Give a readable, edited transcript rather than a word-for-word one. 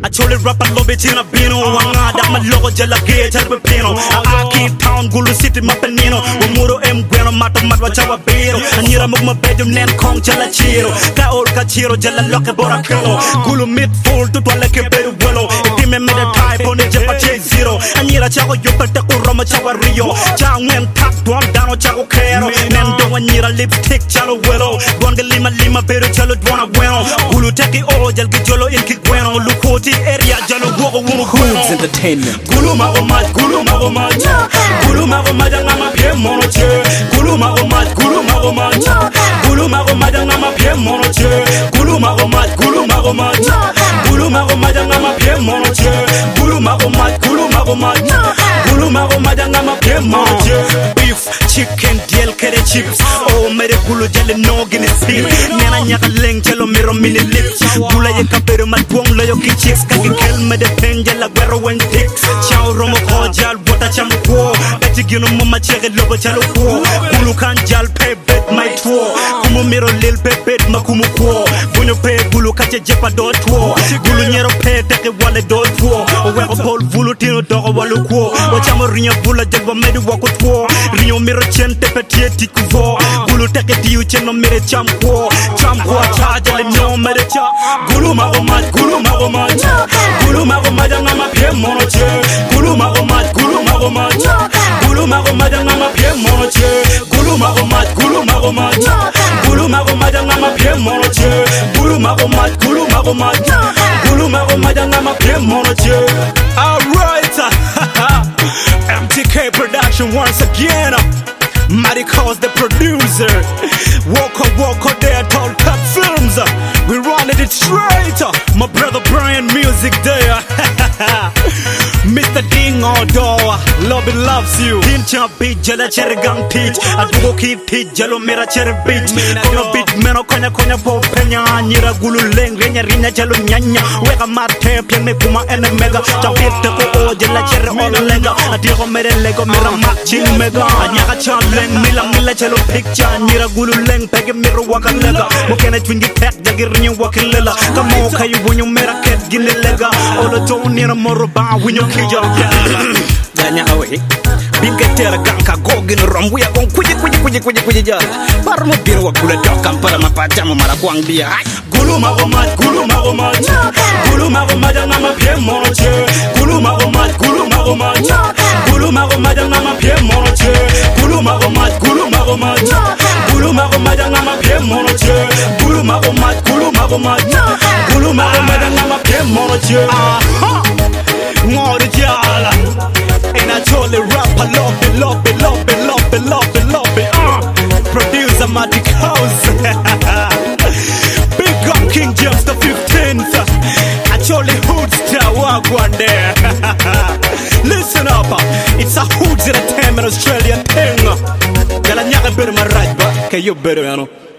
Chole rap a lobby tina bino wanga da ma logo jala ge jala pino aki town gulu city mapenino muro em gweno mato matwa chawa biro anyira mugma bedum nen kong jala chiro ka ol ka chiro jala loke bora kilo gulu mid full to twala ke beru welo itime me the type on the jepa che zero anyira chago yopa te kuroma chawa rio cha ngwen tak don dano chago kero nen do anyira lipstick chalo welo gonga lima beru chalo dwana bueno gulu teki o jal gi jolo in ki gweno lukoti area jalo gogo wumu Hoods Entertainment. Guluma omat Guluma omat ngama pie mono che Guluma omat ngama pie mono che Guluma omat ngama pie mono che Guluma omat ngama pie mono che Beef, chicken, diel kere chips Oh mere gulu jale no gini sip Nena nyaka leng jalo miro mini lips Gula ye kapero matwong layo ki chicks Kaki kel me de pen jala guerro wen ticks Chow romo ko jal wata chamu ko Beti gino mama chege lobo jalo ko Gulu kan jal pe bet my tuo Kumu miro lil pe bet makumu ko Bunyo pe gulu kache jepa do tuo Gulu nyero pe teke wale do tuo Oweko pol vulu tino dogo walu ko Wachamo rinya bula jelwa medu wako tuo Rinyo miro chen tepe tie tiku vo Gulu teke diu chen no mire cham ko achaja le no mere cha Guluma omat ngama pie mono che Guluma omat ngama pie mono che Guluma omat ngama pie mono che Guluma omat ngama pie mono che Alright MTK production once again Maricos the producer Walker there Tall Cut Films We running it straight My brother Brian music there Mr. Ding Odo Lobby loves you Tincha beat jala cherry gang teach Adugo keep teach jalo mera cherry beat Kono beat meno konya po penya Nyira gulu leng rinya jalo nyanya Weka marte piang me puma ene mega Chapit teko o jala cherry all lega Adigo mere lego mera matching mega Anyaka chan leng mila chalo picture Nyira gulu leng pege miro waka lega Mokene twingi pek jagi rinya waka lela Kamo kayu bunyo mera ket gile lega Olo to nira moro ba winyo kija Ganya awe Binga tera ganka gogin rombu ya gong kuji jala Parmo biro wa gula dokam para mapajamo mara kwang dia Guluma omat ngama pie mono che Guluma omat ngama pie mono che Guluma omat ngama pie mono che Guluma omat ngama pie mono che Ngori jala And I totally rap I love it Producer Magic House Big up King James the 15th I totally hoods walk one there Listen up It's a hoods entertainment Australian thing Gala nyaka better my right back Kay you better you know